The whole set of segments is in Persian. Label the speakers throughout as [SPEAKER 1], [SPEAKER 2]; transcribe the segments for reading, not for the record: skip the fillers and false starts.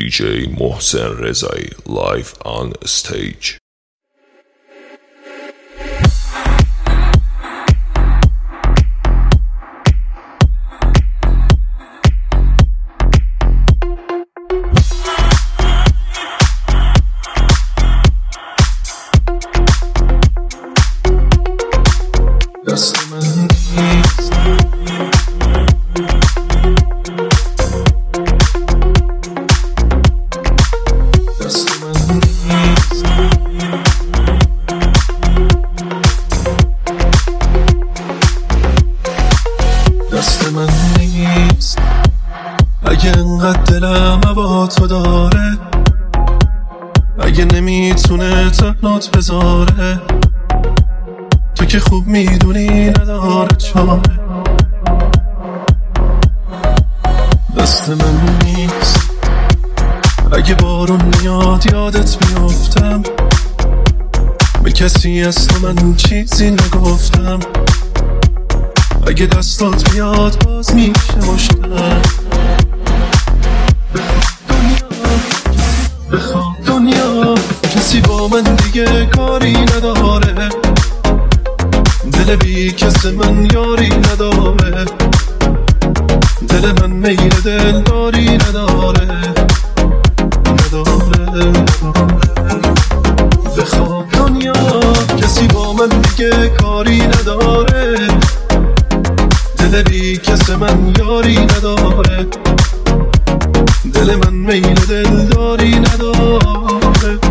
[SPEAKER 1] DJ Mohsen Rezai live on stage.
[SPEAKER 2] دست من نیست اگه انقدر دلم با تو داره، اگه نمیتونه تنات بذاره، تو که خوب میدونی نداره چاره. دست من نیست اگه بارون میاد یادت میافتم، به کسی از تو من چیزی نگفتم، اگه دستات میاد باز میشه مشتم. بخواب دنیا کسی با من دیگه کاری نداره، دل بی کس من یاری نداره، دل من میل دلداری نداره. بخواب دنیا کسی با من دیگه کاری نداره، دل بی کس من یاری نداره، دل من میل دلداری نداره.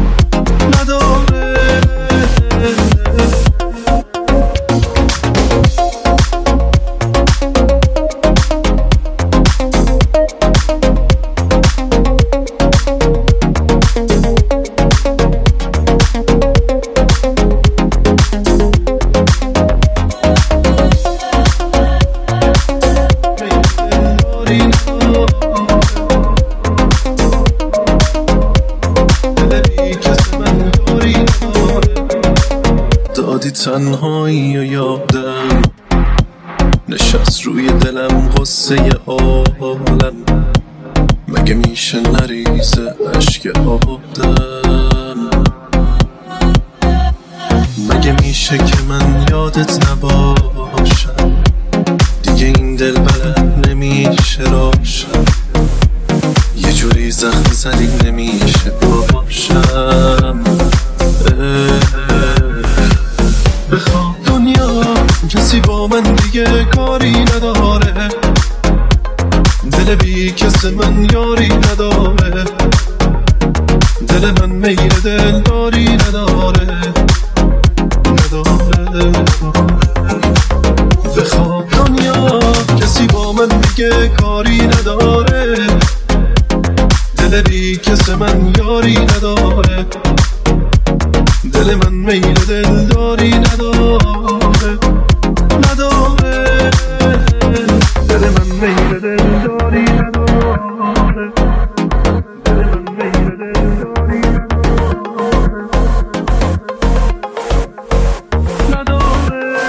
[SPEAKER 2] دادی تنهایی و یادم نشست روی دلم غصه عالم، مگه میشه نریزه اشک آدم؟ مگه میشه که من یادت نباشم، دیگه این دل بلد نمیشه راشم، یه جوری زخم زدی نمیشه باشم. بخواب دنیا کسی با من دیگه کاری نداره، دل بی کس من یاری نداره، دل من میل دلداری نداره. بخواب دنیا کسی با من دیگه کاری نداره، دل بی کس من یاری نداره، دل من میل دلداری نداره. دل من میل دلداری نداره. دل من میل دلداری نداره.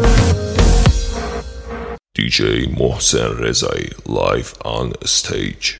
[SPEAKER 1] DJ Mohsen Rezai live on stage.